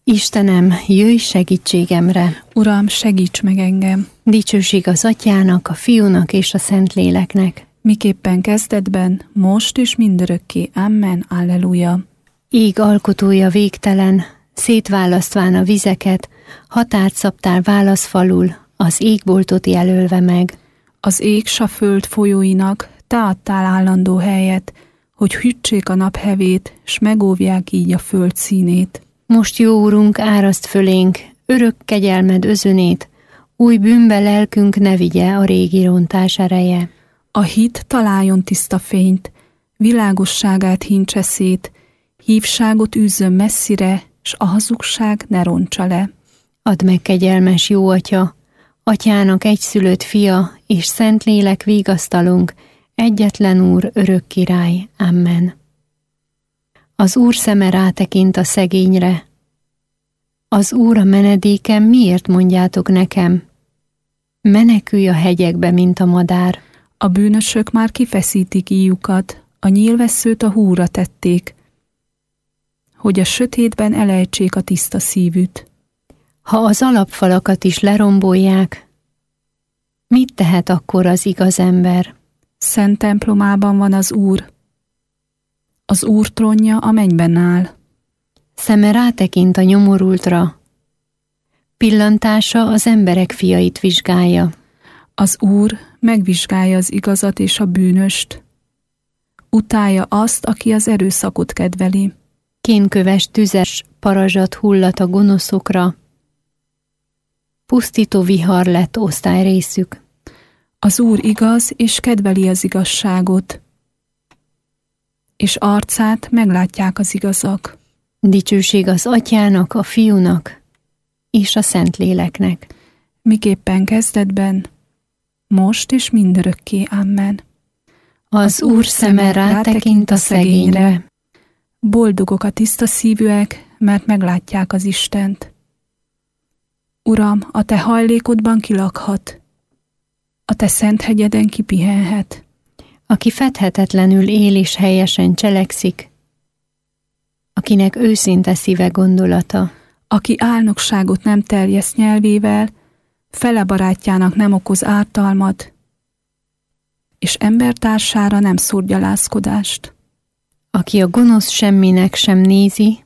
Istenem, jöjj segítségemre! Uram, segíts meg engem! Dicsőség az Atyának, a Fiúnak és a Szentléleknek. Miképpen kezdetben, most és mindörökké. Amen. Alleluja. Ég alkotója végtelen, szétválasztván a vizeket, határt szabtál válaszfalul, az égboltot jelölve meg. Az ég s a föld folyóinak te adtál állandó helyet, hogy hűtsék a naphevét, s megóvják így a föld színét. Most, jó Urunk, áraszt fölénk, örök kegyelmed özönét, új bűnbe lelkünk ne vigye a régi rontás ereje. A hit találjon tiszta fényt, világosságát hintse szét, hívságot űzzön messzire, s a hazugság ne rontsa le. Add meg, kegyelmes jó Atya, Atyának egyszülött fia, és Szentlélek vigasztalunk, egyetlen Úr, örök király. Amen. Az Úr szeme rátekint a szegényre. Az Úr a menedékem, miért mondjátok nekem? Menekülj a hegyekbe, mint a madár. A bűnösök már kifeszítik íjukat, a nyílvesszőt a húra tették, hogy a sötétben elejtsék a tiszta szívűt. Ha az alapfalakat is lerombolják, mit tehet akkor az igaz ember? Szent templomában van az Úr. Az Úr trónja a mennyben áll. Szeme rátekint a nyomorultra, pillantása az emberek fiait vizsgálja. Az Úr megvizsgálja az igazat és a bűnöst. Utálja azt, aki az erőszakot kedveli. Kénköves tüzes parazsat hullat a gonoszokra, pusztító vihar lett osztályrészük. Az Úr igaz, és kedveli az igazságot, és arcát meglátják az igazak. Dicsőség az Atyának, a Fiúnak és a Szentléleknek. Miképpen kezdetben, most és mindörökké. Amen. Az Úr szeme rátekint a szegényre. Boldogok a tiszta szívűek, mert meglátják az Istent. Uram, a te hajlékodban kilakhat, a te szent hegyeden kipihenhet. Aki fedhetetlenül él és helyesen cselekszik, akinek őszinte szíve gondolata. Aki álnokságot nem terjeszt nyelvével, fele barátjának nem okoz ártalmat, és embertársára nem szúr gyalázkodást. Aki a gonosz semminek sem nézi,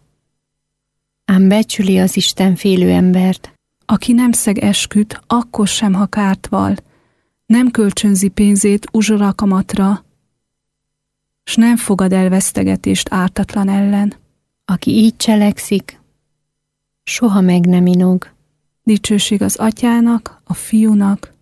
ám becsüli az istenfélő embert. Aki nem szeg esküt, akkor sem, ha kárt val, nem kölcsönzi pénzét uzsorakamatra, s nem fogad el vesztegetést ártatlan ellen. Aki így cselekszik, soha meg nem inog. Dicsőség az Atyának, a Fiúnak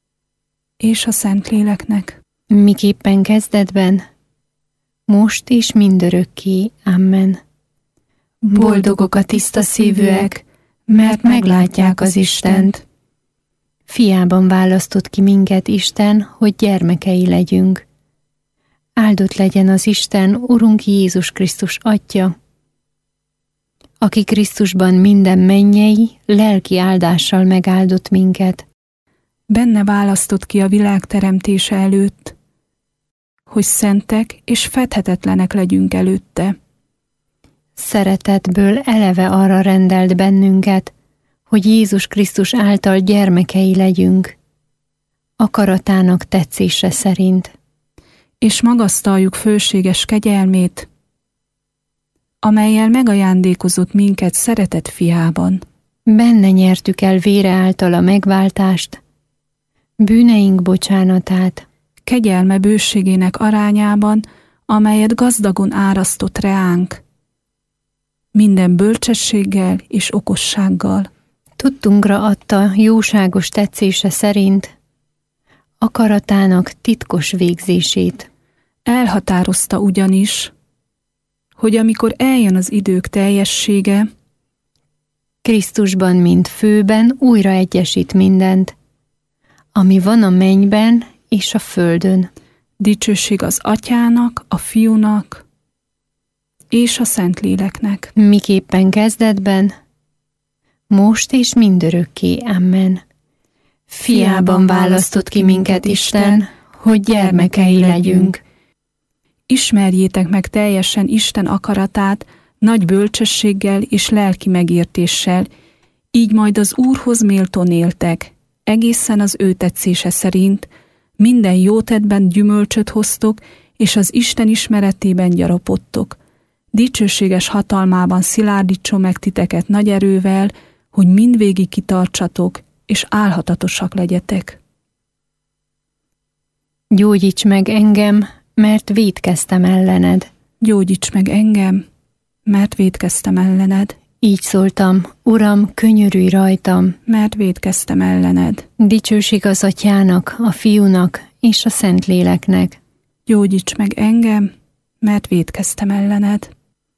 és a Szentléleknek. Miképpen kezdetben, most és mindörökké. Amen. Boldogok a tiszta szívűek, mert meglátják az Istent. Fiában választott ki minket Isten, hogy gyermekei legyünk. Áldott legyen az Isten, Urunk Jézus Krisztus Atya, aki Krisztusban minden mennyei, lelki áldással megáldott minket. Benne választott ki a világ teremtése előtt, hogy szentek és fedhetetlenek legyünk előtte. Szeretetből eleve arra rendelt bennünket, hogy Jézus Krisztus által gyermekei legyünk, akaratának tetszése szerint. És magasztaljuk fölséges kegyelmét, amellyel megajándékozott minket szeretett fiában. Benne nyertük el vére által a megváltást, bűneink bocsánatát. Kegyelme bőségének arányában, amelyet gazdagon árasztott reánk, minden bölcsességgel és okossággal. Tudtunkra adta jóságos tetszése szerint akaratának titkos végzését. Elhatározta ugyanis, hogy amikor eljön az idők teljessége, Krisztusban, mint főben újra egyesít mindent, ami van a mennyben és a földön. Dicsőség az Atyának, a Fiúnak és a Szentléleknek. Miképpen kezdetben, most és mindörökké. Amen. Fiában választott ki minket Isten, hogy gyermekei legyünk. Ismerjétek meg teljesen Isten akaratát, nagy bölcsességgel és lelki megértéssel, így majd az Úrhoz méltón éltek, egészen az ő tetszése szerint, minden jó tettben gyümölcsöt hoztok, és az Isten ismeretében gyarapodtok. Dicsőséges hatalmában szilárdítson meg titeket nagy erővel, hogy mindvégig kitartsatok, és álhatatosak legyetek. Gyógyíts meg engem, mert vétkeztem ellened. Gyógyíts meg engem, mert vétkeztem ellened. Így szóltam, Uram, könyörülj rajtam, mert vétkeztem ellened. Dicsőség az Atyának, a Fiúnak és a Szentléleknek. Gyógyíts meg engem, mert vétkeztem ellened.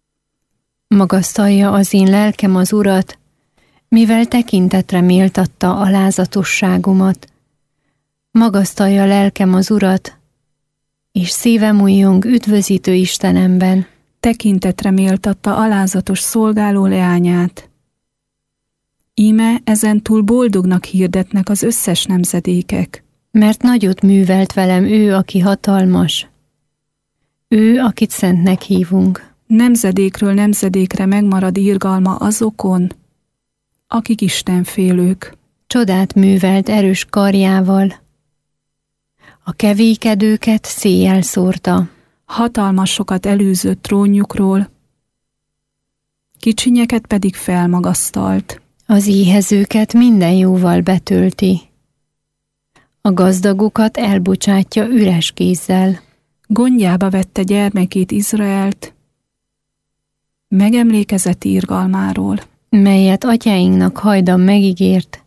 Magasztalja az én lelkem az Urat, mivel tekintetre méltatta alázatosságomat. Magasztalja lelkem az Urat, és szívem újjong üdvözítő Istenemben. Tekintetre méltatta alázatos szolgáló leányát. Íme ezentúl boldognak hirdetnek az összes nemzedékek. Mert nagyot művelt velem ő, aki hatalmas. Ő, akit szentnek hívunk. Nemzedékről nemzedékre megmarad irgalma azokon, akik istenfélők. Csodát művelt erős karjával. A kevékedőket széjjel szórta. Hatalmasokat elűzött trónjukról, kicsinyeket pedig felmagasztalt. Az éhezőket minden jóval betölti. A gazdagokat elbocsátja üres kézzel. Gondjába vette gyermekét Izraelt, megemlékezett irgalmáról, melyet atyáinknak hajdan megígért,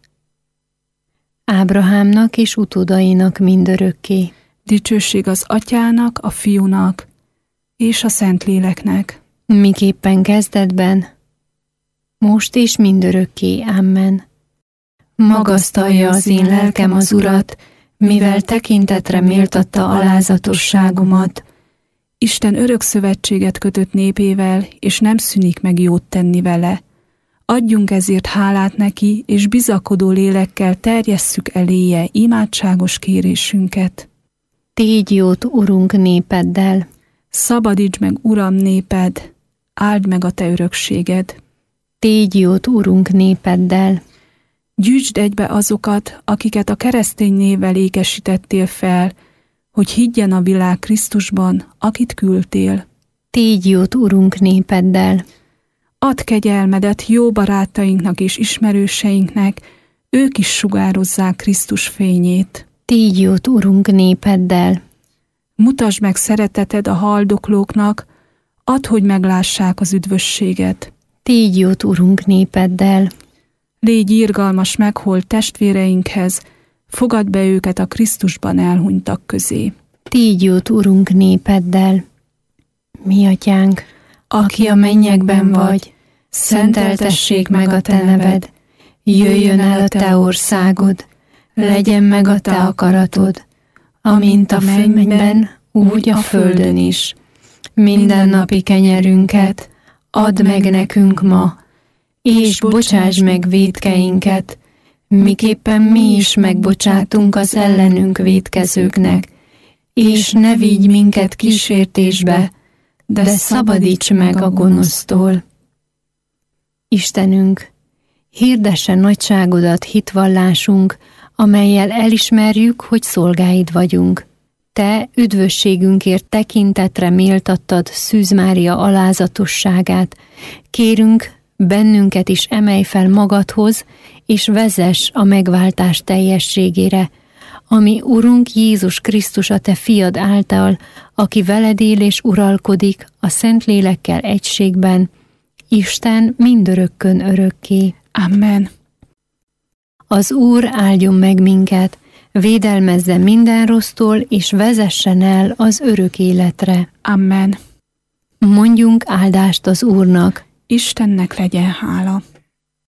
Ábrahámnak és utódainak mindörökké. Dicsőség az Atyának, a Fiúnak és a Szentléleknek. Miképpen kezdetben, most és mindörökké. Amen. Magasztalja az én lelkem az Urat, mivel tekintetre méltatta alázatosságomat. Isten örök szövetséget kötött népével, és nem szűnik meg jót tenni vele. Adjunk ezért hálát neki, és bizakodó lélekkel terjesszük eléje imádságos kérésünket. Tégy jót, Urunk, népeddel. Szabadíts meg, Uram, néped, áld meg a te örökséged. Tégy jót, Urunk, népeddel. Gyűjtsd egybe azokat, akiket a keresztény névvel ékesítettél fel, hogy higgyen a világ Krisztusban, akit küldtél. Tégy jót, Urunk, népeddel. Add kegyelmedet jó barátainknak és ismerőseinknek, ők is sugározzák Krisztus fényét. Tégy jót, Urunk, népeddel. Mutasd meg szereteted a haldoklóknak, add, hogy meglássák az üdvösséget. Tégy jót, Urunk, népeddel. Légy irgalmas megholt testvéreinkhez, fogadd be őket a Krisztusban elhunytak közé. Tégy jót, Urunk, népeddel. Mi Atyánk, aki a mennyekben vagy, szenteltessék meg a te neved, jöjjön el a te országod, legyen meg a te akaratod, amint a mennyben, úgy a földön is. Mindennapi kenyerünket add meg nekünk ma, és bocsáss meg vétkeinket, miképpen mi is megbocsátunk az ellenünk vétkezőknek, és ne vigy minket kísértésbe, de szabadíts meg a gonosztól. Istenünk, hirdesse nagyságodat hitvallásunk, amellyel elismerjük, hogy szolgáid vagyunk. Te üdvösségünkért tekintetre méltattad Szűz Mária alázatosságát. Kérünk, bennünket is emelj fel magadhoz, és vezess a megváltás teljességére, ami Urunk Jézus Krisztus a te fiad által, aki veled él és uralkodik a Szentlélekkel egységben, Isten mindörökkön örökké. Amen. Az Úr áldjon meg minket, védelmezze minden rossztól, és vezessen el az örök életre. Amen. Mondjunk áldást az Úrnak. Istennek legyen hála.